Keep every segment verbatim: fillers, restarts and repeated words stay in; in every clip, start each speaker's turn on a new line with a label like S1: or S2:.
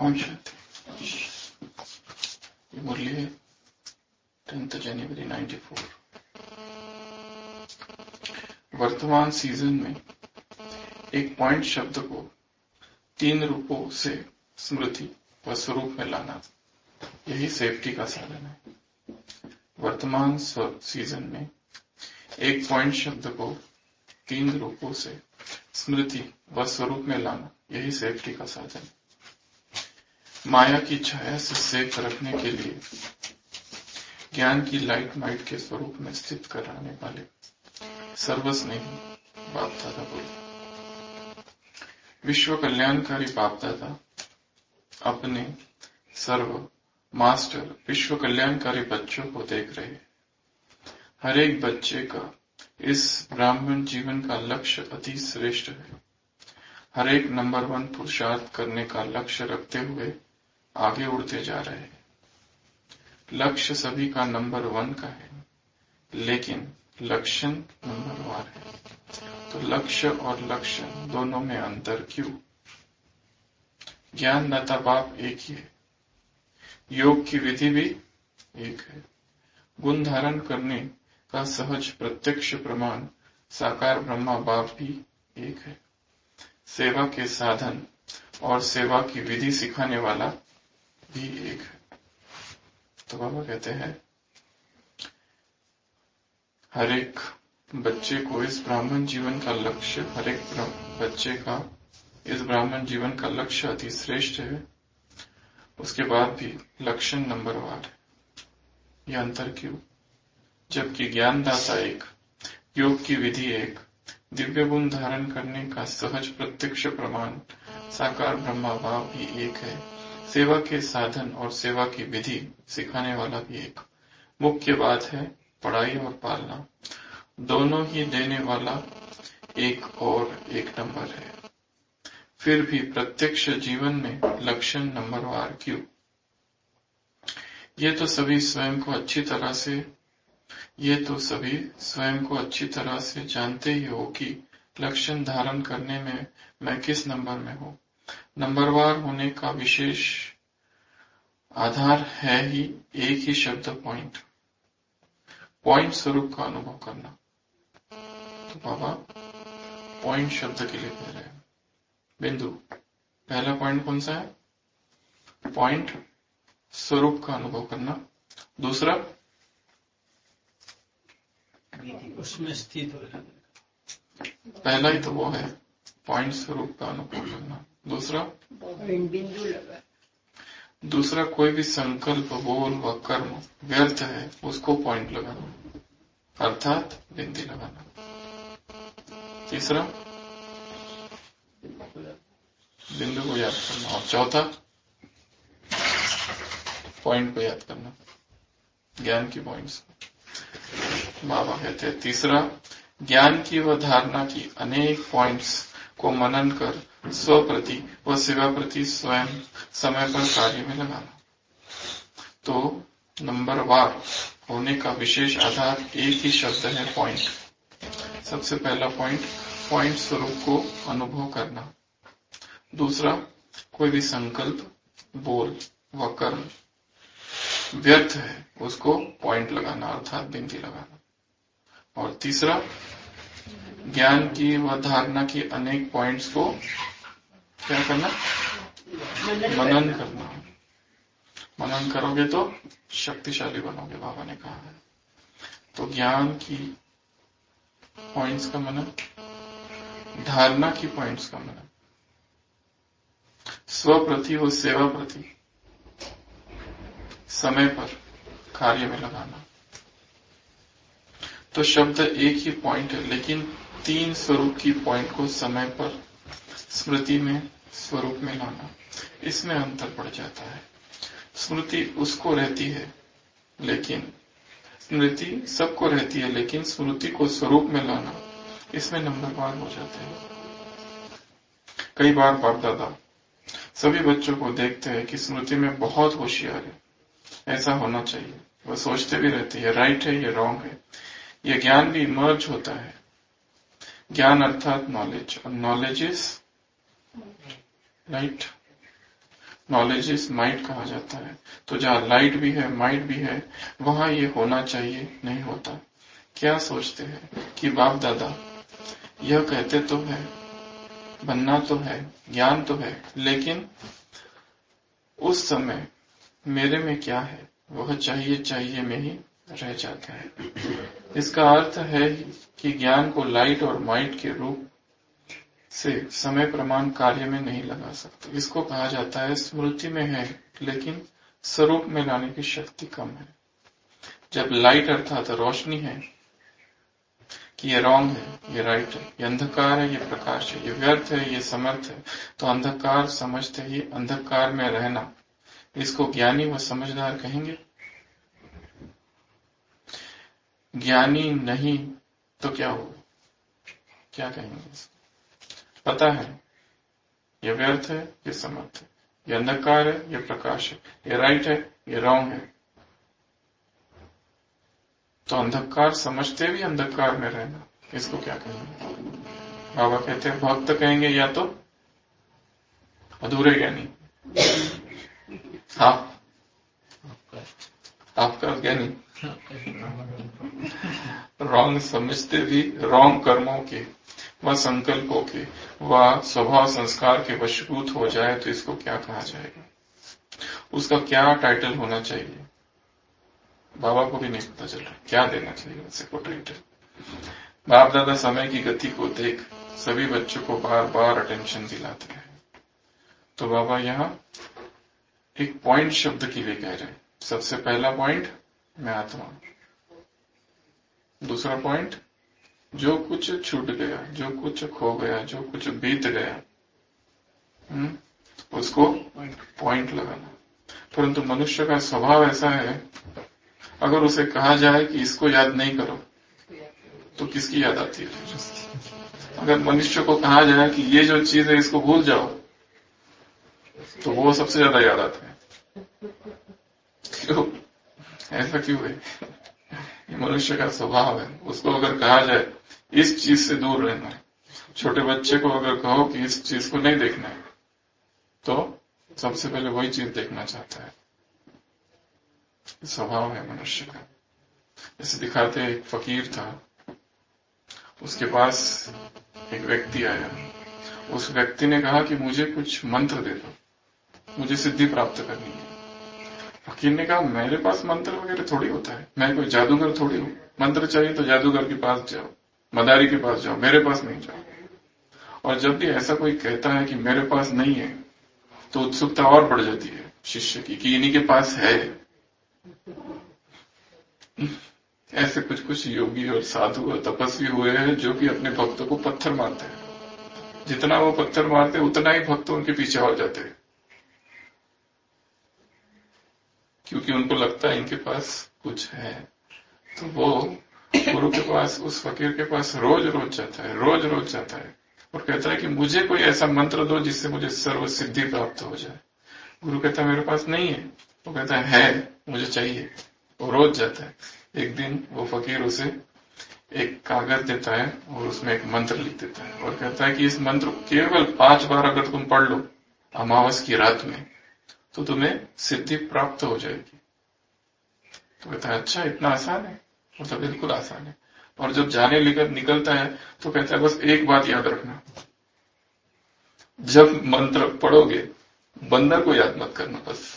S1: ओम शांति। ये मुरली है टेंथ जनवरी नाइन्टी फोर। वर्तमान सीजन में एक पॉइंट शब्द को तीन रूपों से स्मृति व स्वरूप में लाना, यही सेफ्टी का साधन है। वर्तमान सीजन में एक पॉइंट शब्द को तीन रूपों से स्मृति व स्वरूप में लाना, यही सेफ्टी का साधन है। माया की छाया से सेफ रखने के लिए ज्ञान की लाइट माइट के स्वरूप में स्थित कराने वाले सर्वस्नेही बाप दादा बोले। विश्व कल्याणकारी बाप दादा अपने सर्व मास्टर विश्व कल्याणकारी बच्चों को देख रहे। हर एक बच्चे का इस ब्राह्मण जीवन का लक्ष्य अति श्रेष्ठ है। हर एक नंबर वन पुरुषार्थ करने का लक्ष्य रखते हुए आगे उड़ते जा रहे हैं। लक्ष्य सभी का नंबर वन का है, लेकिन लक्षण नंबर वार है। तो लक्ष्य और लक्षण दोनों में अंतर क्यों? ज्ञानदाता बाप एक ही है, योग की विधि भी एक है, गुण धारण करने का सहज प्रत्यक्ष प्रमाण साकार ब्रह्मा बाप भी एक है, सेवा के साधन और सेवा की विधि सिखाने वाला भी एक है। तो बाबा कहते हैं हर एक बच्चे को इस ब्राह्मण जीवन का लक्ष्य, हर एक बच्चे का इस ब्राह्मण जीवन का लक्ष्य अति श्रेष्ठ है, उसके बाद भी लक्षण नंबर वार है। यह अंतर क्यों? जबकि ज्ञानदाता एक, योग की विधि एक, दिव्य गुण धारण करने का सहज प्रत्यक्ष प्रमाण साकार ब्रह्मा बाप भी एक है, सेवा के साधन और सेवा की विधि सिखाने वाला भी एक। मुख्य बात है पढ़ाई और पालना, दोनों ही देने वाला एक और एक नंबर है। फिर भी प्रत्यक्ष जीवन में लक्षण नंबरवार क्यों? ये तो सभी स्वयं को अच्छी तरह से ये तो सभी स्वयं को अच्छी तरह से जानते ही हो कि लक्षण धारण करने में मैं किस नंबर में हूं। नंबरवार होने का विशेष आधार है ही एक ही शब्द पॉइंट। पॉइंट स्वरूप का अनुभव करना। तो बाबा पॉइंट शब्द के लिए कह रहे हैं। बिंदु, पहला पॉइंट कौन सा है? पॉइंट स्वरूप का अनुभव करना। दूसरा
S2: उसमें स्थित हो जाना।
S1: पहला ही तो वो है, पॉइंट स्वरूप का अनुभव करना। दूसरा
S3: बिंदु लगा।
S1: दूसरा कोई भी संकल्प, बोल व कर्म व्यर्थ है, उसको पॉइंट लगाना, अर्थात बिंदी लगाना। तीसरा बिंदु को याद करना, और चौथा पॉइंट को याद करना, ज्ञान की पॉइंट्स। बाबा कहते हैं तीसरा, ज्ञान की व धारणा की अनेक पॉइंट्स को मनन कर स्व प्रति व सेवा प्रति स्वयं समय पर कार्य में लगाना। तो नंबरवार होने का विशेष आधार एक ही शब्द है, पॉइंट। सबसे पहला पॉइंट, पॉइंट स्वरूप को अनुभव करना। दूसरा, कोई भी संकल्प, बोल व कर्म व्यर्थ है, उसको पॉइंट लगाना, अर्थात बिंदी लगाना। और तीसरा, ज्ञान की व धारणा की अनेक पॉइंट्स को क्या करना? मनन करना। मनन करोगे तो शक्तिशाली बनोगे, बाबा ने कहा है। तो ज्ञान की पॉइंट्स का मनन, धारणा की पॉइंट्स का मनन, स्व प्रति व सेवा प्रति समय पर कार्य में लगाना। तो शब्द एक ही पॉइंट है, लेकिन तीन स्वरूप की पॉइंट को समय पर स्मृति में स्वरूप में लाना, इसमें अंतर पड़ जाता है। स्मृति उसको रहती है, लेकिन स्मृति सबको रहती है, लेकिन स्मृति को स्वरूप में लाना, इसमें नंबरवार हो जाते हैं। कई बार बाप दादा सभी बच्चों को देखते हैं कि स्मृति में बहुत होशियार है, ऐसा होना चाहिए, वह सोचते भी रहती है राइट है, ये रॉन्ग है। यह ज्ञान भी मर्ज होता है। ज्ञान अर्थात नॉलेज, और knowledge is right. Knowledge is might कहा जाता है। तो जहां लाइट भी है, माइट भी है, वहां ये होना चाहिए, नहीं होता। क्या सोचते हैं कि बाप दादा यह कहते तो है, बनना तो है, ज्ञान तो है, लेकिन उस समय मेरे में क्या है वह चाहिए चाहिए में ही रह जाता है। इसका अर्थ है कि ज्ञान को लाइट और माइट के रूप से समय प्रमाण कार्य में नहीं लगा सकते। इसको कहा जाता है स्मृति में है, लेकिन स्वरूप में लाने की शक्ति कम है। जब लाइट अर्थात रोशनी है कि ये रॉन्ग है, ये राइट है, ये अंधकार है, ये प्रकाश है, ये व्यर्थ है, ये समर्थ है, तो अंधकार समझते ही अंधकार में रहना, इसको ज्ञानी व समझदार कहेंगे? ज्ञानी नहीं तो क्या होगा, क्या कहेंगे? पता है ये व्यर्थ है, ये समर्थ है, ये अंधकार है, ये प्रकाश है, ये राइट है, ये रॉन्ग है, तो अंधकार समझते भी अंधकार में रहना, इसको क्या कहेंगे? बाबा कहते हैं भक्त कहेंगे या तो अधूरे ज्ञानी। हाँ, आपका ज्ञानी रॉन्ग समझते भी रॉन्ग कर्मों के व संकल्पों के व स्वभाव संस्कार के वशीभूत हो जाए तो इसको क्या कहा जाएगा? उसका क्या टाइटल होना चाहिए? बाबा को भी नहीं पता चल रहा क्या देना चाहिए उसे को टाइटल। बाप दादा समय की गति को देख सभी बच्चों को बार बार अटेंशन दिलाते हैं। तो बाबा यहाँ एक पॉइंट शब्द के लिए कह रहे हैं। सबसे पहला पॉइंट मैं आत्मा, दूसरा पॉइंट जो कुछ छूट गया, जो कुछ खो गया, जो कुछ बीत गया, हुँ? उसको पॉइंट लगाना। परंतु मनुष्य का स्वभाव ऐसा है, अगर उसे कहा जाए कि इसको याद नहीं करो तो किसकी याद आती है? अगर मनुष्य को कहा जाए कि ये जो चीज है इसको भूल जाओ तो वो सबसे ज्यादा याद आता है। क्यों? ऐसा क्यों है? ये मनुष्य का स्वभाव है। उसको अगर कहा जाए इस चीज से दूर रहना है, छोटे बच्चे को अगर कहो कि इस चीज को नहीं देखना है तो सबसे पहले वही चीज देखना चाहता है। स्वभाव है मनुष्य का। जैसे दिखाते हैं, एक फकीर था, उसके पास एक व्यक्ति आया। उस व्यक्ति ने कहा कि मुझे कुछ मंत्र दे दो, मुझे सिद्धि प्राप्त करनी है। फकीर ने कहा मेरे पास मंत्र वगैरह थोड़ी होता है, मैं कोई जादूगर थोड़ी हूं। मंत्र चाहिए तो जादूगर के पास जाओ, मदारी के पास जाओ, मेरे पास नहीं जाओ। और जब भी ऐसा कोई कहता है कि मेरे पास नहीं है तो उत्सुकता और बढ़ जाती है शिष्य की कि इन्हीं के पास है। ऐसे कुछ कुछ योगी और साधु और तपस्वी हुए हैं जो कि अपने भक्तों को पत्थर मारते हैं। जितना वो पत्थर मारते हैं उतना ही भक्त उनके पीछे हो जाते हैं, क्योंकि उनको लगता है इनके पास कुछ है। तो वो गुरु के पास, उस फकीर के पास रोज रोज जाता है, रोज रोज जाता है और कहता है कि मुझे कोई ऐसा मंत्र दो जिससे मुझे सर्व सिद्धि प्राप्त हो जाए। गुरु कहता है मेरे पास नहीं है। वो कहता है, है मुझे चाहिए। वो रोज जाता है। एक दिन वो फकीर उसे एक कागज देता है और उसमें एक मंत्र लिख देता है और कहता है कि इस मंत्र को केवल पांच बार अगर तुम पढ़ लो अमावस की रात में तो तुम्हें सिद्धि प्राप्त हो जाएगी। तो कहता है अच्छा इतना आसान है? मतलब बिल्कुल आसान है। और जब जाने लेकर निकलता है तो कहता है बस एक बात याद रखना, जब मंत्र पढ़ोगे बंदर को याद मत करना बस।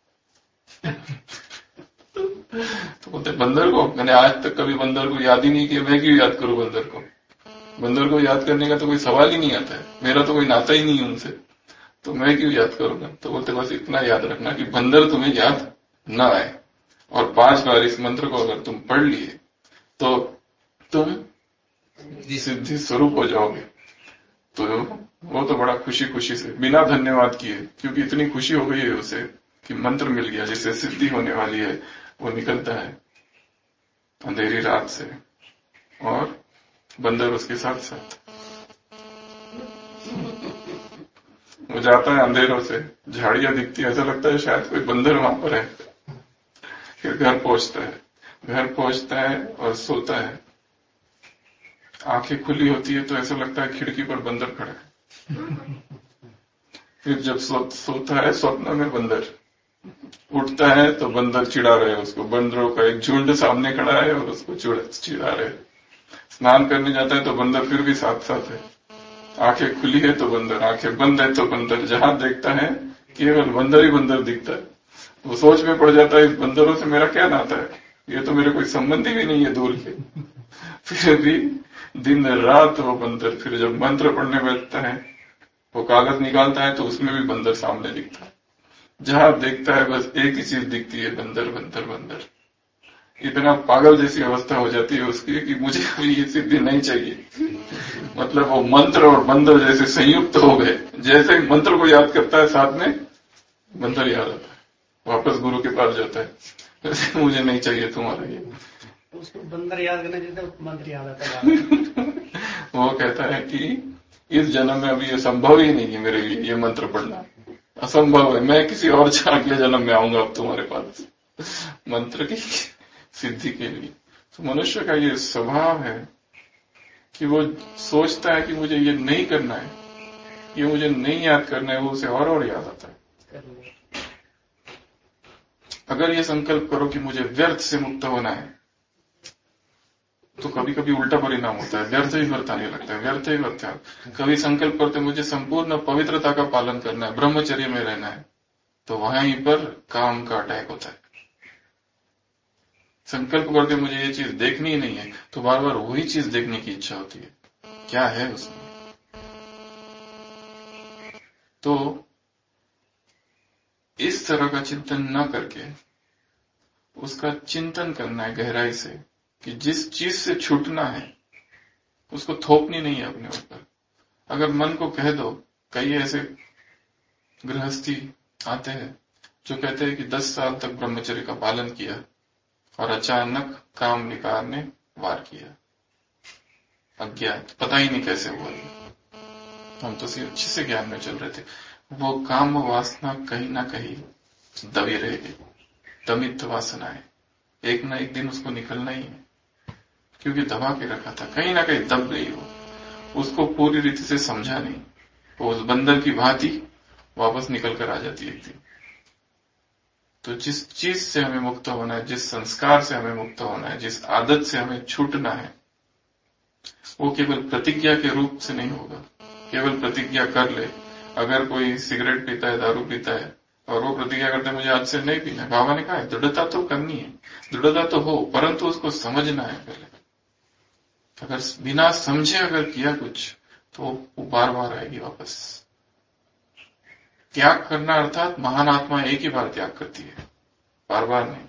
S1: तो बोलते बंदर को? मैंने आज तक कभी बंदर को याद ही नहीं किया, मैं क्यों याद करूं बंदर को? बंदर को याद करने का तो कोई सवाल ही नहीं आता है, मेरा तो कोई नाता ही नहीं है उनसे, तो मैं क्यों याद करूंगा? तो बोलते बस इतना याद रखना कि बंदर तुम्हें याद ना आए और पांच बार इस मंत्र को अगर तुम पढ़ लिए तो तुम सिद्धि स्वरूप हो जाओगे। तो वो तो बड़ा खुशी खुशी से बिना धन्यवाद किए, क्योंकि इतनी खुशी हो गई है उसे कि मंत्र मिल गया जिससे सिद्धि होने वाली है, वो निकलता है अंधेरी रात से और बंदर उसके साथ साथ। वो जाता है अंधेरों से, झाड़ियां दिखती है, ऐसा लगता है शायद कोई बंदर वहां पर है। फिर घर पहुंचता है, घर पहुंचता है और सोता है। आंखें खुली होती है तो ऐसा लगता है खिड़की पर बंदर खड़ा है। फिर जब सो, सोता है स्वप्न में बंदर, उठता है तो बंदर चिढ़ा रहे हैं उसको, बंदरों का एक झुंड सामने खड़ा है और उसको चिढ़ा रहे। स्नान करने जाता है तो बंदर फिर भी साथ साथ है, आंखें खुली है तो बंदर, आंखें बंद है तो बंदर, जहां देखता है केवल बंदर ही बंदर दिखता है। वो सोच में पड़ जाता है इस बंदरों से मेरा क्या नाता है, ये तो मेरे कोई संबंधी भी नहीं है दूर के। फिर भी दिन रात वो बंदर, फिर जब मंत्र पढ़ने बैठता है वो कागज निकालता है तो उसमें भी बंदर सामने दिखता है, जहां देखता है बस एक ही चीज दिखती है, बंदर बंदर बंदर। इतना पागल जैसी अवस्था हो जाती है उसकी कि मुझे अभी ये सिद्धि नहीं चाहिए। मतलब वो मंत्र और बंदर जैसे संयुक्त हो गए, जैसे मंत्र को याद करता है साथ में बंदर याद आता है, वापस गुरु के पास जाता है, वैसे मुझे नहीं चाहिए तुम्हारा ये।
S2: उसको बंदर याद करने देते तो मंत्र याद आता है।
S1: वो कहता है कि इस जन्म में अभी ये संभव ही नहीं है मेरे लिए ये मंत्र पढ़ना, असंभव है, मैं किसी और अगले जन्म में आऊंगा अब तुम्हारे पास मंत्र की सिद्धि के लिए। तो मनुष्य का ये स्वभाव है कि वो सोचता है कि मुझे ये नहीं करना है, ये मुझे नहीं याद करना है, वो उसे और और याद आता है। अगर ये संकल्प करो कि मुझे व्यर्थ से मुक्त होना है तो कभी कभी उल्टा परिणाम होता है, व्यर्थ ही व्यर्थ आने लगता है, व्यर्थ ही व्यर्थ। कभी संकल्प करते मुझे संपूर्ण पवित्रता का पालन करना है, ब्रह्मचर्य में रहना है, तो वहीं पर काम का अटैक होता है। संकल्प करते मुझे ये चीज देखनी ही नहीं है तो बार बार वही चीज देखने की इच्छा होती है, क्या है उसमें। तो इस तरह का चिंतन न करके उसका चिंतन करना है गहराई से कि जिस चीज से छूटना है उसको थोपनी नहीं है अपने ऊपर। अगर मन को कह दो, कई ऐसे गृहस्थी आते हैं जो कहते हैं कि दस साल तक ब्रह्मचर्य का पालन किया और अचानक काम विकार ने वार किया, अज्ञात, पता ही नहीं कैसे हुआ, हम तो अच्छे से ज्ञान में चल रहे थे। वो काम वासना कहीं ना कहीं दबी रहेगी, दमित वासना है, एक ना एक दिन उसको निकलना ही है, क्योंकि दबा के रखा था, कहीं ना कहीं दब गई हो, उसको पूरी रीति से समझा नहीं, वो उस बंदर की भांति वापस निकल कर आ जाती है एक दिन। तो जिस चीज से हमें मुक्त होना है, जिस संस्कार से हमें मुक्त होना है, जिस आदत से हमें छूटना है, वो केवल प्रतिज्ञा के रूप से नहीं होगा। केवल प्रतिज्ञा कर ले, अगर कोई सिगरेट पीता है, दारू पीता है और वो प्रतिज्ञा करता है मुझे आज से नहीं पीना, बाबा ने कहा है दृढ़ता तो करनी है, दृढ़ता तो हो, परंतु उसको समझना है पहले। अगर बिना समझे अगर किया कुछ तो वो बार बार आएगी वापस। त्याग करना अर्थात महान आत्मा एक ही बार त्याग करती है, बार बार नहीं।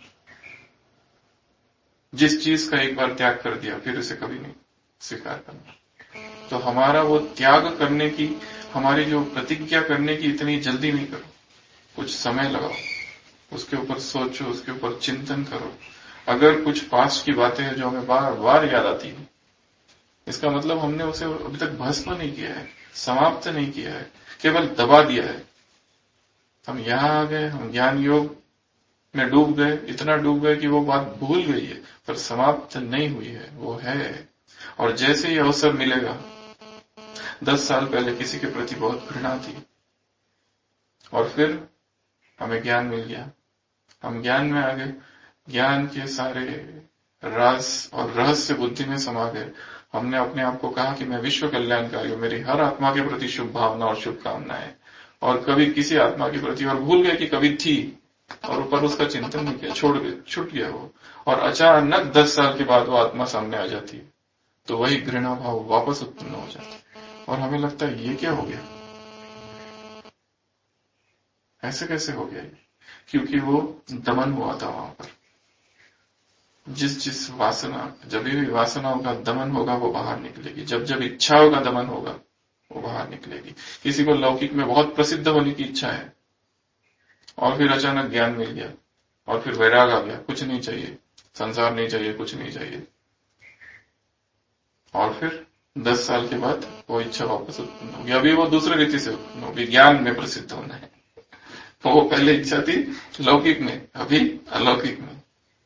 S1: जिस चीज का एक बार त्याग कर दिया फिर उसे कभी नहीं स्वीकार करना। तो हमारा वो त्याग करने की, हमारी जो प्रतिज्ञा करने की इतनी जल्दी नहीं करो, कुछ समय लगाओ, उसके ऊपर सोचो, उसके ऊपर चिंतन करो। अगर कुछ पास्ट की बातें हैं जो हमें बार बार याद आती है, इसका मतलब हमने उसे अभी तक भस्म नहीं किया है, समाप्त नहीं किया है, केवल दबा दिया है। हम यहां आ गए, हम ज्ञान योग में डूब गए, इतना डूब गए कि वो बात भूल गई है, पर समाप्त नहीं हुई है, वो है। और जैसे ही अवसर मिलेगा, दस साल पहले किसी के प्रति बहुत घृणा थी और फिर हमें ज्ञान मिल गया, हम ज्ञान में आ गए, ज्ञान के सारे राज और रहस्य बुद्धि में समा गए। हमने अपने आप को कहा कि मैं विश्व कल्याणकारी हूं, मेरी हर आत्मा के प्रति शुभ भावना और शुभकामनाएं, और कभी किसी आत्मा के प्रति, और भूल गए कि कभी थी और ऊपर उसका चिंतन नहीं किया, छोड़ गए, छूट गया वो। और अचानक दस साल के बाद वो आत्मा सामने आ जाती है तो वही घृणा भाव वापस उत्पन्न हो जाता है और हमें लगता है ये क्या हो गया, ऐसे कैसे हो गया, क्योंकि वो दमन हुआ था वहां पर। जिस जिस वासना, जब भी वासनाओं का दमन होगा वो बाहर निकलेगी, जब जब इच्छाओं का दमन होगा वो बाहर निकलेगी। किसी को लौकिक में बहुत प्रसिद्ध होने की इच्छा है और फिर अचानक ज्ञान मिल गया और फिर वैराग आ गया, कुछ नहीं चाहिए, संसार नहीं चाहिए, कुछ नहीं चाहिए, और फिर दस साल के बाद वो इच्छा वापस उत्पन्न होगी। अभी वो दूसरे रीति से उत्पन्न होगी, ज्ञान में प्रसिद्ध होना है। वो पहले इच्छा थी लौकिक में, अभी अलौकिक में।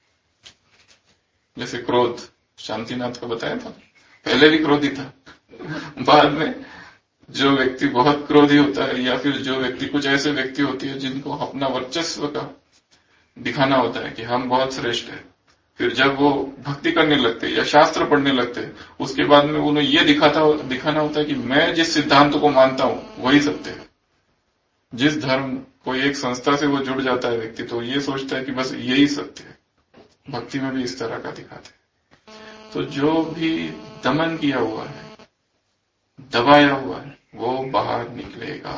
S1: जैसे क्रोध, शांतिनाथ को बताया था, पहले भी क्रोधी था, बाद में जो व्यक्ति बहुत क्रोधी होता है या फिर जो व्यक्ति, कुछ ऐसे व्यक्ति होती है जिनको अपना वर्चस्व का दिखाना होता है कि हम बहुत श्रेष्ठ है, फिर जब वो भक्ति करने लगते या शास्त्र पढ़ने लगते, उसके बाद में उन्हें ये दिखाता दिखाना होता है कि मैं जिस सिद्धांत को मानता हूं वही सत्य है। जिस धर्म, कोई एक संस्था से वो जुड़ जाता है व्यक्ति, तो ये सोचता है कि बस यही सत्य है। भक्ति में भी इस तरह का दिखाते हैं। तो जो भी दमन किया हुआ है, दबाया हुआ है, वो बाहर निकलेगा।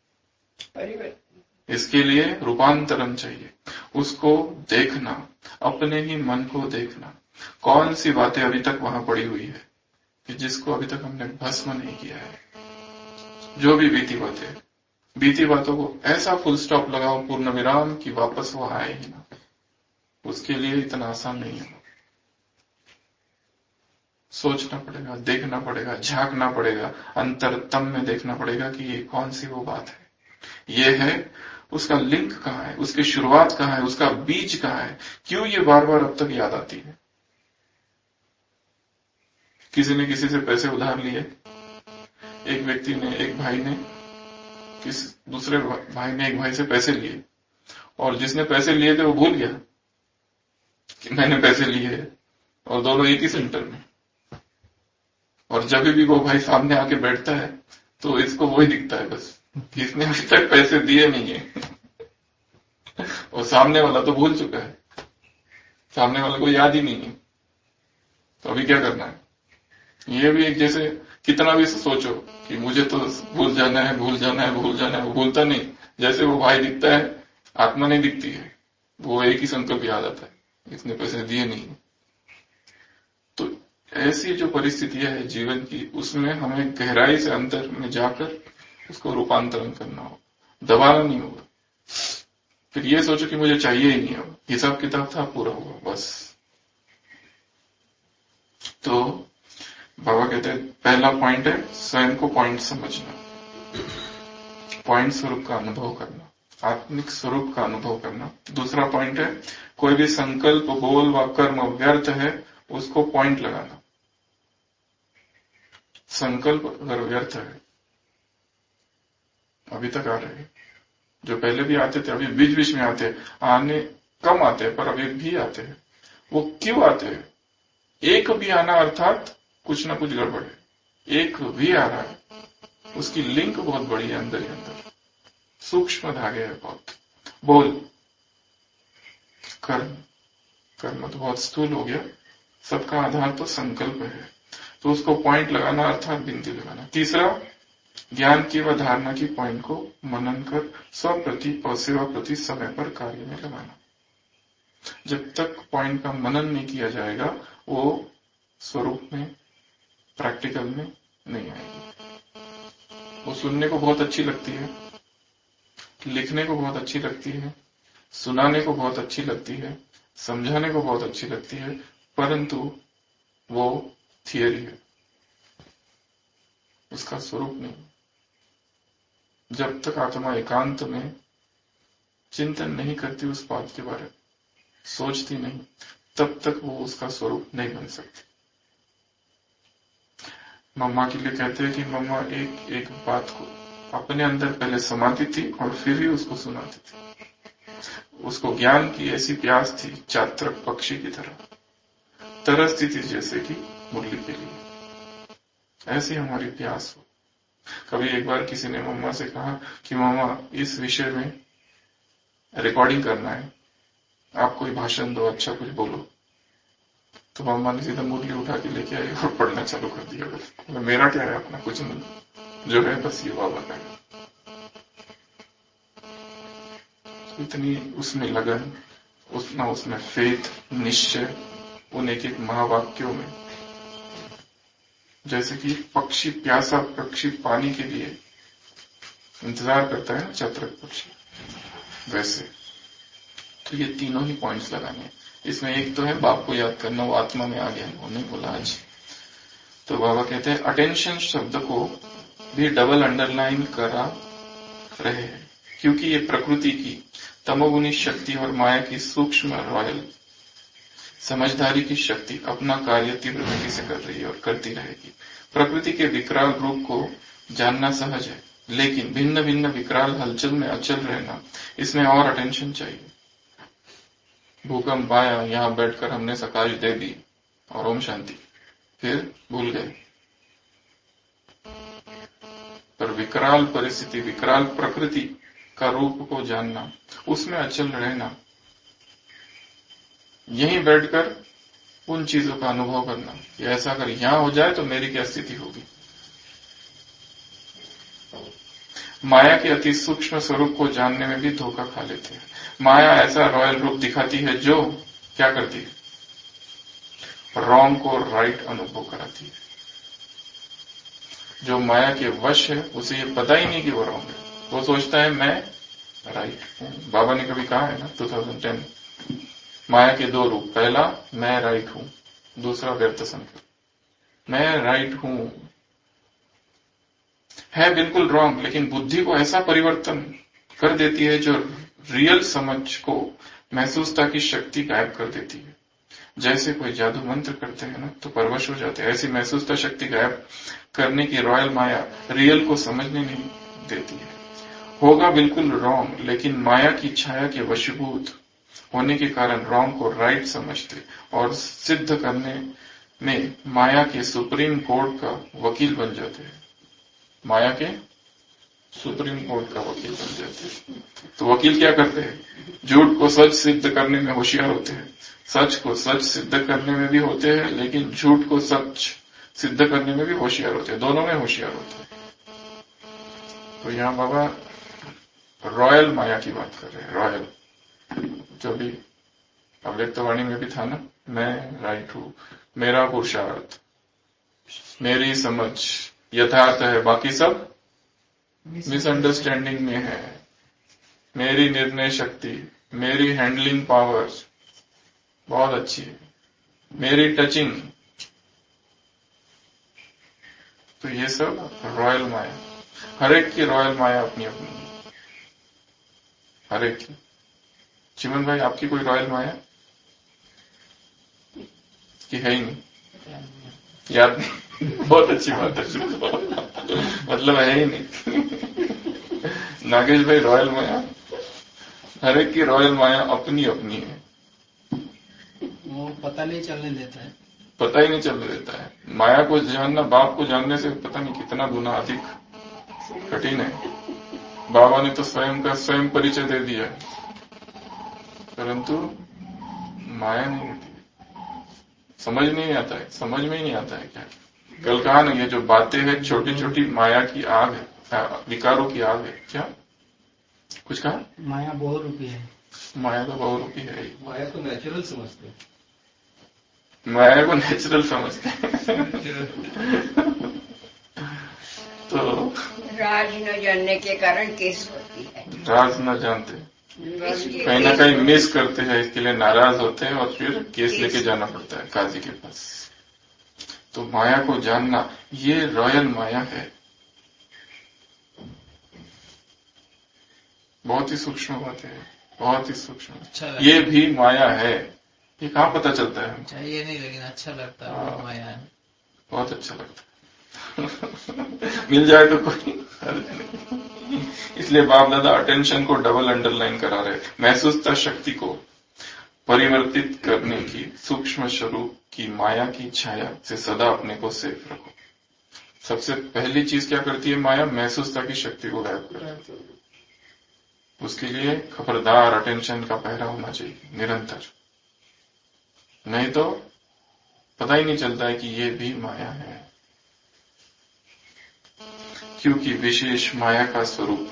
S1: इसके लिए रूपांतरण चाहिए, उसको देखना, अपने ही मन को देखना, कौन सी बातें अभी तक वहां पड़ी हुई है कि जिसको अभी तक हमने भस्म नहीं किया है। जो भी बीती बातें, बीती बातों को ऐसा फुल स्टॉप लगाओ, पूर्ण विराम, कि वापस वो आए ही ना। उसके लिए इतना आसान नहीं है। सोचना पड़ेगा, देखना पड़ेगा, झांकना पड़ेगा, अंतरतम में देखना पड़ेगा कि ये कौन सी वो बात है, ये है, उसका लिंक कहाँ है, उसकी शुरुआत कहाँ है, उसका बीज कहाँ है, क्यों ये बार बार अब तक याद आती है। किसी ने किसी से पैसे उधार लिए, एक व्यक्ति ने, एक भाई ने, किस दूसरे भाई ने एक भाई से पैसे लिए, और जिसने पैसे लिए थे वो भूल गया कि मैंने पैसे लिए, और दोनों एक ही सेंटर में। और जब भी वो भाई सामने आके बैठता है तो इसको वही दिखता है बस कि इसने अभी तक पैसे दिए नहीं है। और सामने वाला तो भूल चुका है, सामने वाले को याद ही नहीं है। तो अभी क्या करना है? ये भी एक, जैसे कितना भी सोचो कि मुझे तो भूल जाना है, भूल जाना है, भूल जाना है, वो भूलता नहीं। जैसे वो भाई दिखता है, आत्मा नहीं दिखती है, वो एक ही संकल्प याद आता है, इसने पैसे दिए नहीं। तो ऐसी जो परिस्थितियां है जीवन की, उसमें हमें गहराई से अंदर में जाकर उसको रूपांतरण करना हो, दबाना नहीं होगा। फिर ये सोचो कि मुझे चाहिए ही नहीं, अब हिसाब किताब था, पूरा हुआ, बस। तो बाबा कहते हैं पहला पॉइंट है स्वयं को पॉइंट समझना, पॉइंट स्वरूप का अनुभव करना, आत्मिक स्वरूप का अनुभव करना। दूसरा पॉइंट है कोई भी संकल्प, बोल व कर्म व्यर्थ है, उसको पॉइंट लगाना। संकल्प अगर व्यर्थ है, अभी तक आ रहे हैं, जो पहले भी आते थे, अभी बीच बीच में आते हैं, आने कम आते हैं पर अभी भी आते हैं। वो क्यों आते हैं? एक भी आना अर्थात कुछ ना कुछ गड़बड़ है। एक भी आ रहा है, उसकी लिंक बहुत बड़ी है, अंदर ही अंदर सूक्ष्म धागे है बहुत। बोल, कर्म, कर्म तो बहुत स्थूल हो गया, सबका आधार तो संकल्प है, तो उसको पॉइंट लगाना अर्थात बिंदु लगाना। तीसरा, ज्ञान की व धारणा की पॉइंट को मनन कर स्वप्रति और सेवा प्रति समय पर कार्य में लगाना। जब तक पॉइंट का मनन नहीं किया जाएगा, वो स्वरूप में, प्रैक्टिकल में नहीं आएगी। वो सुनने को बहुत अच्छी लगती है, लिखने को बहुत अच्छी लगती है, सुनाने को बहुत अच्छी लगती है, समझाने को बहुत अच्छी लगती है, परंतु वो थियरी है, उसका स्वरूप नहीं। जब तक आत्मा एकांत में चिंतन नहीं करती, उस बात के बारे में सोचती नहीं, तब तक वो उसका स्वरूप नहीं बन सकती। मम्मा के लिए कहते हैं कि मम्मा एक एक बात को अपने अंदर पहले समाती थी और फिर ही उसको सुनाती थी। उसको ज्ञान की ऐसी प्यास थी, चातक पक्षी की तरह तरसती थी, जैसे कि मुरली के लिए। ऐसी हमारी प्यास हो। कभी एक बार किसी ने मम्मा से कहा कि मम्मा इस विषय में रिकॉर्डिंग करना है, आप कोई भाषण दो, अच्छा कुछ बोलो। तो मम्मा ने सीधा मुरली उठा के लेके आई और पढ़ना चालू कर दिया। मेरा क्या है, अपना कुछ नहीं, जो है बस ये बाबा का है। इतनी उसमें लगन, उतना उसमें फेथ, निश्चय, उन एक एक महावाक्यों में, जैसे कि पक्षी प्यासा पक्षी पानी के लिए इंतजार करता है, चातक पक्षी, वैसे। तो ये तीनों ही पॉइंट्स लगाने। इसमें एक तो है बाप को याद करना, वो आत्मा में आ गया, उन्होंने बोला आज। तो बाबा कहते हैं अटेंशन शब्द को भी डबल अंडरलाइन करा रहे हैं, क्योंकि ये प्रकृति की तमोगुनी शक्ति और माया की सूक्ष्म रॉयल समझदारी की शक्ति अपना कार्य तीव्र गति से कर रही है और करती रहेगी। प्रकृति के विकराल रूप को जानना सहज है, लेकिन भिन्न भिन्न विकराल हलचल में अचल रहना, इसमें और अटेंशन चाहिए। भूकंप आया, यहां बैठकर हमने सकाश दे दी और ओम शांति, फिर भूल गए। पर विकराल परिस्थिति, विकराल प्रकृति का रूप को जानना, उसमें अचल रहना, यहीं बैठकर उन चीजों का अनुभव करना कि ऐसा अगर यहां हो जाए तो मेरी क्या स्थिति होगी। माया के अति सूक्ष्म स्वरूप को जानने में भी धोखा खा लेते हैं। माया ऐसा रॉयल रूप दिखाती है जो क्या करती है, रॉन्ग को राइट अनुभव कराती है। जो माया के वश है उसे ये पता ही नहीं कि वो रॉन्ग है, वो सोचता है मैं राइट हूं। बाबा ने कभी कहा है ना दो हज़ार दस, माया के दो रूप, पहला मैं राइट हूं, दूसरा व्यर्थ संकल्प। मैं राइट हूं है बिल्कुल रॉन्ग, लेकिन बुद्धि को ऐसा परिवर्तन कर देती है जो रियल समझ को, महसूसता की शक्ति गायब कर देती है। जैसे कोई जादू मंत्र करते हैं ना तो परवश हो जाते हैं, ऐसी महसूसता शक्ति गायब करने की रॉयल माया रियल को समझने नहीं देती है। होगा बिल्कुल रॉन्ग, लेकिन माया की छाया के वशीभूत होने के कारण रॉन्ग को राइट समझते और सिद्ध करने में माया के सुप्रीम कोर्ट का वकील बन जाते हैं। माया के सुप्रीम कोर्ट का वकील बन जाते हैं। तो वकील क्या करते हैं, झूठ को सच सिद्ध करने में होशियार होते हैं, सच को सच सिद्ध करने में भी होते हैं, लेकिन झूठ को सच सिद्ध करने में भी होशियार होते हैं, दोनों में होशियार होते हैं। तो यहां बाबा रॉयल माया की बात कर रहे हैं, रॉयल, जो भी अव्यक्तवाणी में भी था ना, मैं राइट हूं, मेरा पुरुषार्थ, मेरी समझ यथार्थ है, बाकी सब मिसअंडरस्टैंडिंग में है, मेरी निर्णय शक्ति, मेरी हैंडलिंग पावर बहुत अच्छी है, मेरी टचिंग, तो ये सब रॉयल माया। हर एक की रॉयल माया अपनी अपनी, हर एक की। चिमन भाई, आपकी कोई रॉयल माया कि है ही नहीं, याद नहीं? बहुत अच्छी बात है, मतलब है ही नहीं। नागेश भाई, रॉयल माया, हर एक की रॉयल माया अपनी अपनी है,
S2: वो पता नहीं चलने देता है,
S1: पता ही नहीं चलने देता है। माया को जानना बाप को जानने से पता नहीं कितना गुना अधिक कठिन है। बाबा ने तो स्वयं का स्वयं परिचय दे दिया, परंतु माया नहीं होती, समझ नहीं आता है, समझ में ही नहीं आता है। क्या कल कहा ना, ये जो बातें हैं छोटी छोटी माया की आग है, विकारों की आग है। क्या कुछ कहा?
S2: माया बहुरूपी है,
S1: माया तो बहुरूपी है।
S4: माया को नेचुरल समझते हैं,
S1: माया को नेचुरल समझते हैं। तो
S3: राज न जानने के कारण केस होती है,
S1: राज न जानते, कहीं ना कहीं मिस करते हैं, इसके लिए नाराज होते हैं और फिर केस लेके जाना पड़ता है काजी के पास। तो माया को जानना ये रॉयल माया है, बहुत ही सूक्ष्म बात है, बहुत ही सूक्ष्म।
S5: अच्छा,
S1: ये भी माया है, ये कहाँ पता चलता है हमको?
S5: चाहिए नहीं, लेकिन अच्छा लगता है, वो माया है,
S1: बहुत अच्छा लगता है। मिल जाए तो कोई हर्ज नहीं। इसलिए बाप दादा अटेंशन को डबल अंडरलाइन करा रहे, महसूसता शक्ति को परिवर्तित करने की सूक्ष्म स्वरूप की माया की छाया से सदा अपने को सेफ रखो। सबसे पहली चीज क्या करती है माया? महसूसता की शक्ति को गायब करती है। उसके लिए खबरदार अटेंशन का पहरा होना चाहिए निरंतर, नहीं तो पता ही नहीं चलता है कि ये भी माया है। क्योंकि विशेष माया का स्वरूप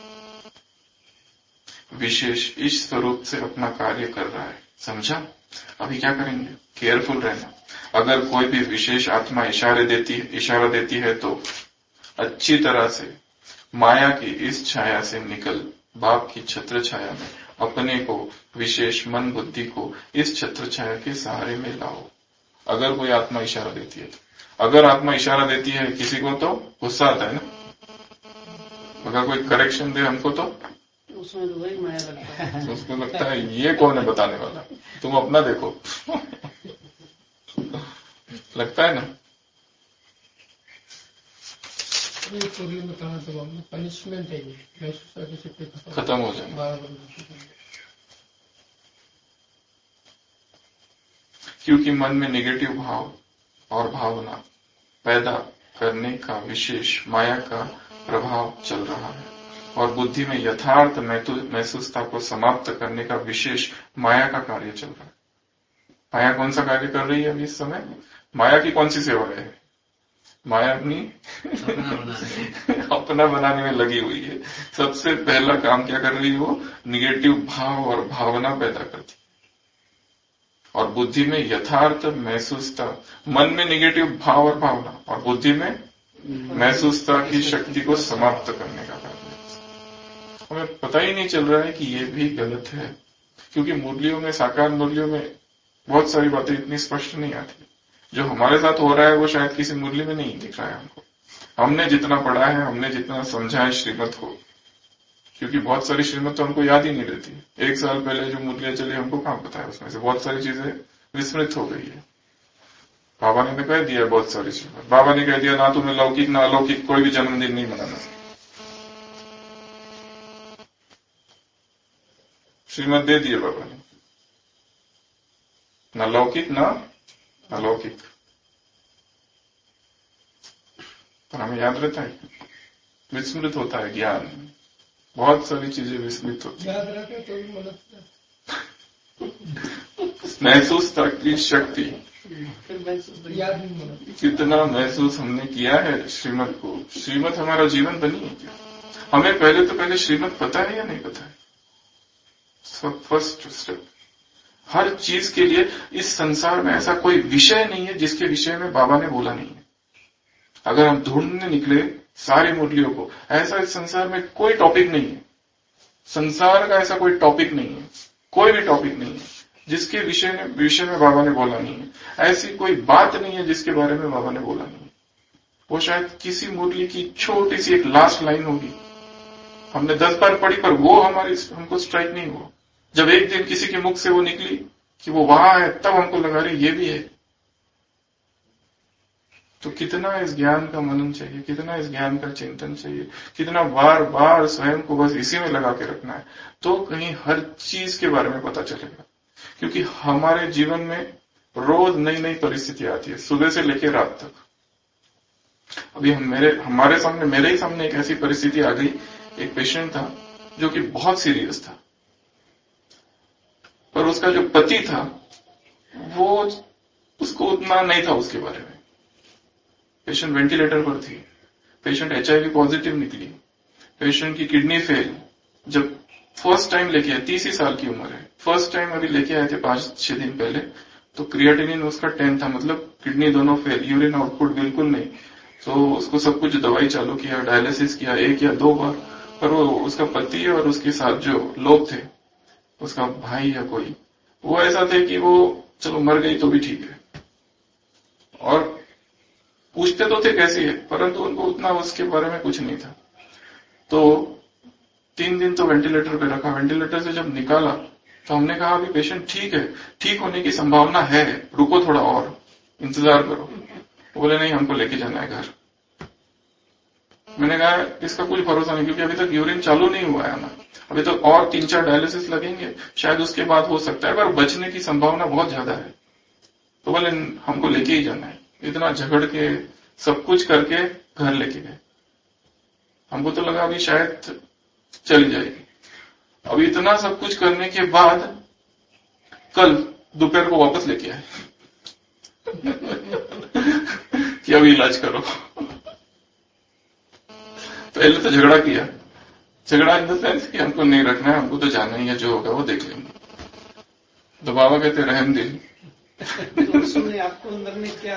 S1: विशेष इस स्वरूप से अपना कार्य कर रहा है, समझा? अभी क्या करेंगे? केयरफुल रहना। अगर कोई भी विशेष आत्मा इशारे देती है इशारा देती है तो अच्छी तरह से माया की इस छाया से निकल बाप की छत्र छाया में अपने को, विशेष मन बुद्धि को इस छत्र छाया के सहारे में लाओ। अगर कोई आत्मा इशारा देती है तो, अगर आत्मा इशारा देती है किसी को तो गुस्सा आता है ना, अगर कोई करेक्शन दे हमको तो
S2: उसमें तो वही माया लगता है,
S1: उसको लगता है ये कौन है बताने वाला, तुम अपना देखो। लगता है ना।
S6: प्रॉब्लम में कहा तो पनिशमेंट है ये महसूस करके
S1: खत्म हो जाए, क्योंकि मन में नेगेटिव भाव और भावना पैदा करने का विशेष माया का प्रभाव चल रहा है और बुद्धि में यथार्थ महसूसता को समाप्त करने का विशेष माया का कार्य चल रहा है। माया कौन सा कार्य कर रही है अभी इस समय? माया की कौन सी सेवा है? माया अपनी अपना बनाने में लगी हुई है। सबसे पहला काम क्या कर रही है वो? निगेटिव भाव और भावना पैदा करती है और बुद्धि में यथार्थ महसूसता, मन में निगेटिव भाव और भावना और बुद्धि में महसूसता की शक्ति को समाप्त करने का कार्य। हमें पता ही नहीं चल रहा है कि ये भी गलत है, क्योंकि मुरलियों में, साकार मुरलियों में बहुत सारी बातें इतनी स्पष्ट नहीं आती। जो हमारे साथ हो रहा है वो शायद किसी मुरली में नहीं दिख रहा है हमको। हमने जितना पढ़ा है, हमने जितना समझा है श्रीमत को, क्योंकि बहुत सारी श्रीमत तो हमको याद ही नहीं रहती। एक साल पहले जो मुरलियां चली हमको कहाँ पता है, उसमें से बहुत सारी चीजें विस्मृत हो गई है। बाबा ने कह दिया बहुत सारी चीजें। बाबा ने कह दिया ना तुम्हें लौकिक ना अलौकिक कोई भी जन्मदिन नहीं मनाना। श्रीमत दे दिए बाबा ने, ना लौकिक ना अलौकिक। पर हमें याद रहता है, विस्मृत होता है ज्ञान, बहुत सारी चीजें विस्मृत होती है।
S6: याद रखे तो भी मदद
S1: महसूसता की शक्ति,
S6: याद नहीं मदद।
S1: कितना महसूस हमने किया है श्रीमत को। श्रीमत हमारा जीवन बनी है क्या? हमें पहले तो पहले श्रीमत पता है या नहीं पता है? सब फर्स्ट स्टेप। हर चीज के लिए इस संसार में ऐसा कोई विषय नहीं है जिसके विषय में बाबा ने बोला नहीं है। अगर हम ढूंढने निकले सारी मुरलियों को, ऐसा इस संसार में कोई टॉपिक नहीं है। संसार का ऐसा कोई टॉपिक नहीं है, कोई भी टॉपिक नहीं है जिसके विषय में विषय में बाबा ने बोला नहीं है। ऐसी कोई बात नहीं है जिसके बारे में बाबा ने बोला नहीं है। वो शायद किसी मुरली की छोटी सी एक लास्ट लाइन होगी, हमने दस बार पढ़ी पर वो हमारी हमको स्ट्राइक नहीं हुआ। जब एक दिन किसी के मुख से वो निकली कि वो वहां है, तब हमको लगा रही ये भी है। तो कितना इस ज्ञान का मनन चाहिए, कितना इस ज्ञान का चिंतन चाहिए, कितना बार बार स्वयं को बस इसी में लगा के रखना है, तो कहीं हर चीज के बारे में पता चलेगा। क्योंकि हमारे जीवन में रोज नई नई परिस्थिति आती है, सुबह से लेकर रात तक। अभी हम मेरे हमारे सामने मेरे ही सामने एक ऐसी परिस्थिति आ गई। एक पेशेंट था जो कि बहुत सीरियस था, पर उसका जो पति था वो उसको उतना नहीं था उसके बारे में। पेशेंट वेंटिलेटर पर थी, पेशेंट एचआईवी पॉजिटिव निकली, पेशेंट की किडनी फेल। जब फर्स्ट टाइम लेके आए, तीस ही साल की उम्र है, फर्स्ट टाइम अभी लेके आए थे पांच छह दिन पहले, तो क्रिएटिनिन उसका टेन था, मतलब किडनी दोनों फेल, यूरिन आउटपुट बिल्कुल नहीं। तो उसको सब कुछ दवाई चालू किया, डायलिसिस किया एक या दो बार, पर वो उसका पति और उसके साथ जो लोग थे, उसका भाई या कोई, वो ऐसा थे कि वो चलो मर गई तो भी ठीक है, और पूछते तो थे कैसी है, परंतु उनको उतना उसके बारे में कुछ नहीं था। तो तीन दिन तो वेंटिलेटर पे रखा। वेंटिलेटर से जब निकाला तो हमने कहा अभी पेशेंट ठीक है, ठीक होने की संभावना है, रुको थोड़ा और इंतजार करो। बोले नहीं, हमको लेके जाना है घर। मैंने कहा इसका कुछ भरोसा नहीं, क्योंकि अभी तक यूरिन चालू नहीं हुआ है ना, अभी तो और तीन चार डायलिसिस लगेंगे, शायद उसके बाद हो सकता है, पर बचने की संभावना बहुत ज्यादा है। तो बोले हमको लेके ही जाना है। इतना झगड़ के सब कुछ करके घर लेके गए। हमको तो लगा अभी शायद चली जाएगी। अभी इतना सब कुछ करने के बाद कल दोपहर को वापस लेके आए कि अभी इलाज करो। पहले तो झगड़ा किया, झगड़ा इन द सेंस कि हमको नहीं रखना है, हमको तो जाना ही है, जो होगा वो देख लेंगे। तो बाबा कहते रहम दिल।
S2: तो उसने आपको अंदर में क्या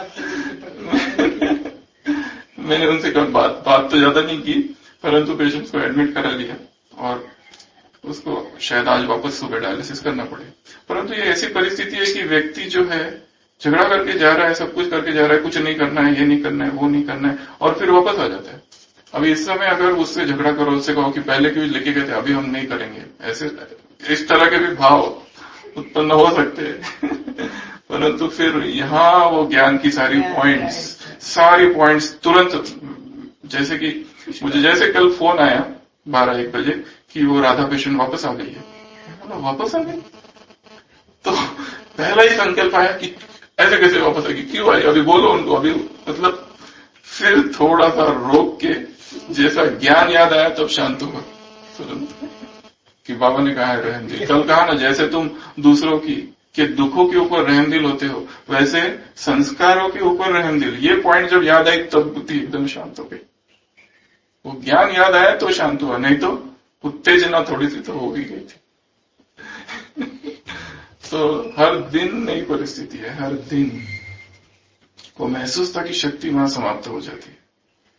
S1: मैंने उनसे कहा बात बात तो ज्यादा नहीं की, परंतु पेशेंट को एडमिट करा लिया और उसको शायद आज वापस सुबह डायलिसिस करना पड़े। परंतु ये ऐसी परिस्थिति है कि व्यक्ति जो है झगड़ा करके जा रहा है, सब कुछ करके जा रहा है, कुछ नहीं करना है, ये नहीं करना है, वो नहीं करना है, और फिर वापस आ जाता है। अभी इस समय अगर उससे झगड़ा करो, उससे कहो कि पहले क्यों लेके गए थे, अभी हम नहीं करेंगे, ऐसे इस तरह के भी भाव उत्पन्न हो सकते हैं। परंतु फिर यहाँ वो ज्ञान की सारी पॉइंट्स सारी पॉइंट्स तुरंत जैसे कि मुझे जैसे कल फोन आया बारह एक बजे कि वो राधा पेशेंट वापस आ गई है, बोला वापस आ गई, तो पहला ही संकल्प आया कि ऐसे कैसे वापस आएगी, क्यों आई, अभी बोलो उनको, अभी मतलब फिर थोड़ा सा रोक के जैसा ज्ञान याद आया तब शांत हुआ तुरंत कि बाबा ने कहा है रहम दिल। कल कहा ना जैसे तुम दूसरों की के दुखों के ऊपर रहम दिल होते हो वैसे संस्कारों के ऊपर रहम दिल। ये पॉइंट जब याद आई तब बुद्धि एकदम शांत हो गई, वो ज्ञान याद आया तो शांत हुआ, नहीं तो उत्तेजना थोड़ी सी तो हो ही गई थी। तो हर दिन नई परिस्थिति है, हर दिन को महसूस था कि शक्ति वहां समाप्त हो जाती है।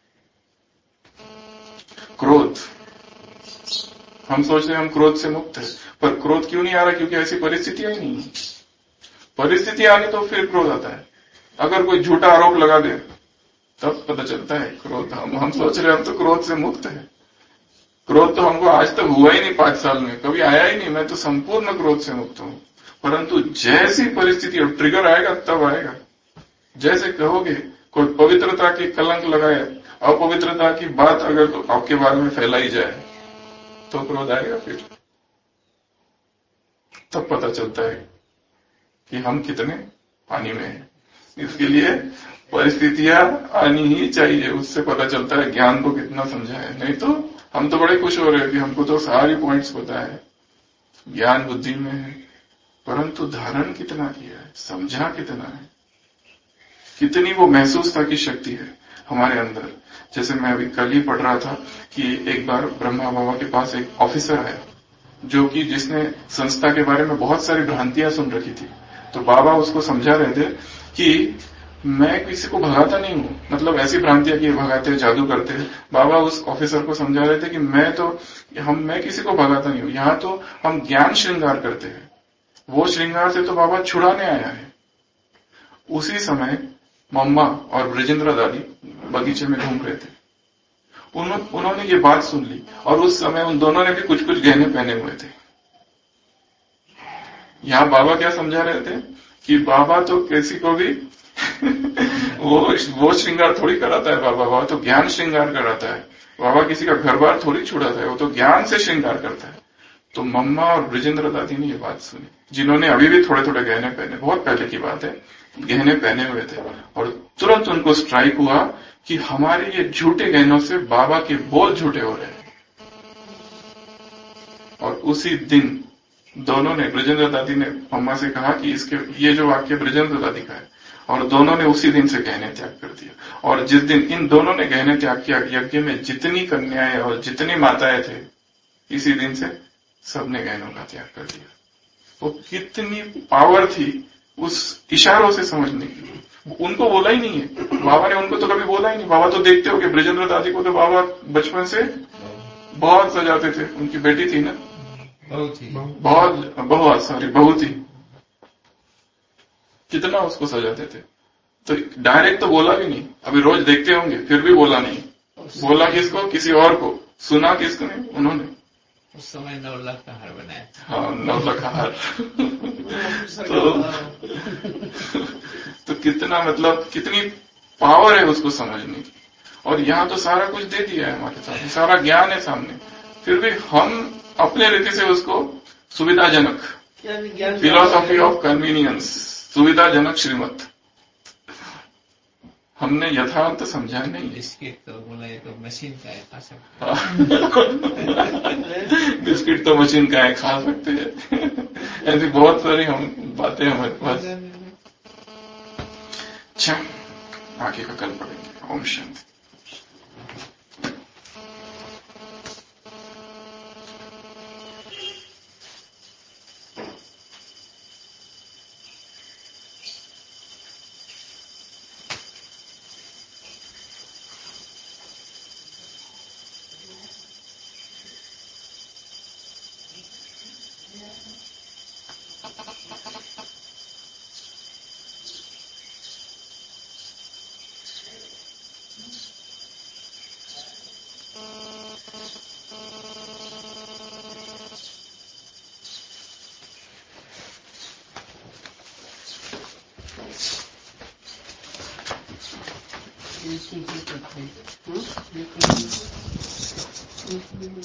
S1: क्रोध, हम सोचते हैं हम क्रोध से मुक्त है, पर क्रोध क्यों नहीं आ रहा, क्योंकि ऐसी परिस्थितियां ही नहीं है। परिस्थिति आनी तो फिर क्रोध आता है। अगर कोई झूठा आरोप लगा दे तब पता चलता है क्रोध, हम हम सोच रहे हैं हम तो क्रोध से मुक्त है। क्रोध तो हमको आज तक हुआ ही नहीं, पांच साल में कभी आया ही नहीं, मैं तो संपूर्ण क्रोध से मुक्त हूं। परंतु जैसी परिस्थिति और ट्रिगर आएगा तब आएगा। जैसे कहोगे कोई पवित्रता की कलंक लगाए, अपवित्रता की बात अगर तो आपके बारे में फैलाई जाए तो क्रोध आएगा, फिर तब पता चलता है कि हम कितने पानी में हैं। इसके लिए परिस्थितियां आनी ही चाहिए, उससे पता चलता है ज्ञान को कितना समझा है। नहीं तो हम तो बड़े खुश हो रहे हैं कि हमको तो सारी पॉइंट्स पता है, ज्ञान बुद्धि में है, परंतु धारण कितना किया है, समझा कितना है, कितनी वो महसूस था कि शक्ति है हमारे अंदर। जैसे मैं अभी कल ही पढ़ रहा था कि एक बार ब्रह्मा बाबा के पास एक ऑफिसर आया जो कि जिसने संस्था के बारे में बहुत सारी भ्रांतियां सुन रखी थी। तो बाबा उसको समझा रहे थे कि मैं किसी को भगाता नहीं हूं, मतलब ऐसी भ्रांतियां कि भगाते हैं, जादू करते हैं। बाबा उस ऑफिसर को समझा रहे थे कि मैं तो हम मैं किसी को भगाता नहीं हूं, यहां तो हम ज्ञान श्रृंगार करते हैं, वो श्रृंगार से तो बाबा छुड़ाने आया है। उसी समय मम्मा और ब्रजेंद्र दादी बगीचे में घूम रहे थे, उन, उन्होंने ये बात सुन ली और उस समय उन दोनों ने भी कुछ कुछ गहने पहने हुए थे। यहां बाबा क्या समझा रहे थे कि बाबा तो किसी को भी वो वो श्रृंगार थोड़ी कराता है, बाबा बाबा तो ज्ञान श्रृंगार कराता है। बाबा किसी का घर बार थोड़ी छुड़ाता है, वो तो ज्ञान से श्रृंगार करता है। तो मम्मा और ब्रजेंद्र दादी ने ये बात सुनी, जिन्होंने अभी भी थोड़े थोड़े गहने पहने, बहुत पहले की बात है, गहने पहने हुए थे, और तुरंत उनको स्ट्राइक हुआ कि हमारे ये झूठे गहनों से बाबा के बोल झूठे हो रहे हैं। और उसी दिन दोनों ने, ब्रजेंद्र दादी ने मम्मा से कहा कि इसके ये जो वाक्य ब्रजेंद्र दादी का है, और दोनों ने उसी दिन से गहने त्याग कर दिया। और जिस दिन इन दोनों ने गहने त्याग किया, यज्ञ में जितनी कन्याएं और जितनी माताएं थे, इसी दिन से सबने गहनों का त्याग कर दिया। वो कितनी पावर थी उस इशारों से समझने की। उनको बोला ही नहीं है, बाबा ने उनको तो कभी बोला ही नहीं। बाबा तो देखते हो कि ब्रजेंद्र दादी को तो बाबा बचपन से बहुत सजाते थे, उनकी बेटी थी ना,
S4: बहुत ही
S1: बहुत बहुत सारी बहुत ही कितना उसको सजाते थे। तो डायरेक्ट तो बोला भी नहीं, अभी रोज देखते होंगे, फिर भी बोला नहीं। बोला किसको, किसी और को, सुना किसको नहीं, उन्होंने
S5: उस समय नौ लाख का हार बनाया था।
S1: हाँ, नौ लाख का हार। तो, तो कितना मतलब कितनी पावर है उसको समझने की। और यहाँ तो सारा कुछ दे दिया है हमारे साथ, सारा ज्ञान है सामने, फिर भी हम अपने रीति से उसको सुविधाजनक, फिलोसॉफी ऑफ कन्वीनियंस, सुविधाजनक श्रीमत, हमने यथार्थ समझा नहीं।
S5: बिस्किट तो बोला ये तो मशीन का है, खा सकते
S1: बिस्किट तो मशीन का है, खा सकते हैं। ऐसी बहुत सारी हम बातें हमारे पास। अच्छा, आगे का कल पढ़ेंगे। ओम शांति।
S6: ये चीजें करते हैं हम्म? ये